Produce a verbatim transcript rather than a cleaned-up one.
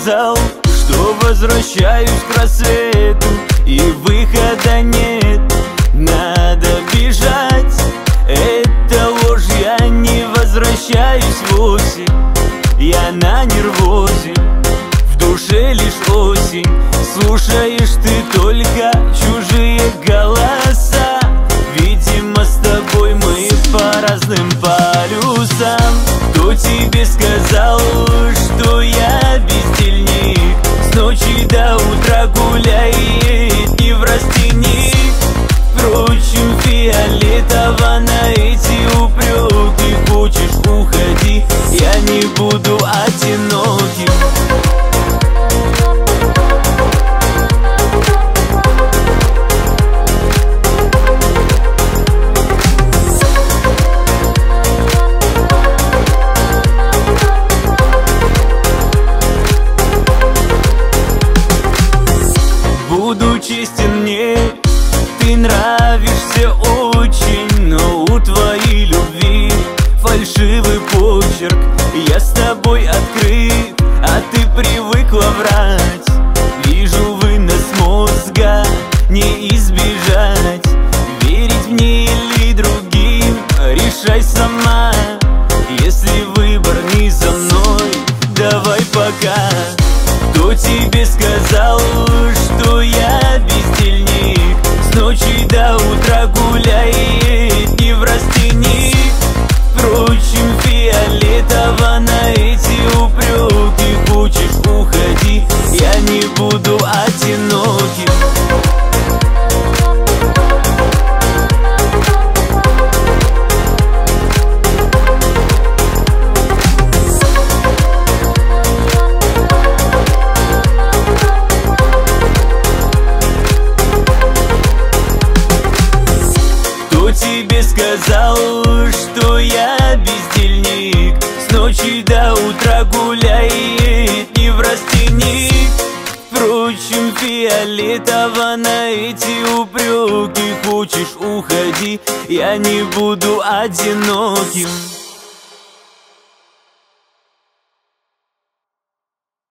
сказал, что возвращаюсь к рассвету, и выхода нет, надо бежать. Это ложь, я не возвращаюсь вовсе, я на нервозе, в душе лишь осень. Слушаешь ты только чужие голоса, видимо, с тобой мы по разным полюсам. Кто тебе сказал, что я бездельник, с ночи до утра гуляет не в растенник? Впрочем, фиолетово на эти упреки. Хочешь, уходи, я не буду одиноким. Буду честен, мне ты нравишься очень, но у твоей любви фальшивый почерк. Я с тобой открыт, а ты привыкла врать. Вижу вынос мозга, не избежать. Верить мне или другим, решай сама. Если выбор не за мной, давай пока. Кто тебе сказал, что я бездельник, с ночи до утра гуляет не в растенник? Впрочем, фиолетово на эти упреки. Хочешь, уходи, я не буду одиноким. Тебе сказал, что я бездельник, с ночи до утра гуляет не в растенник? Впрочем, фиолетово на эти упреки. Хочешь, уходи, я не буду одиноким.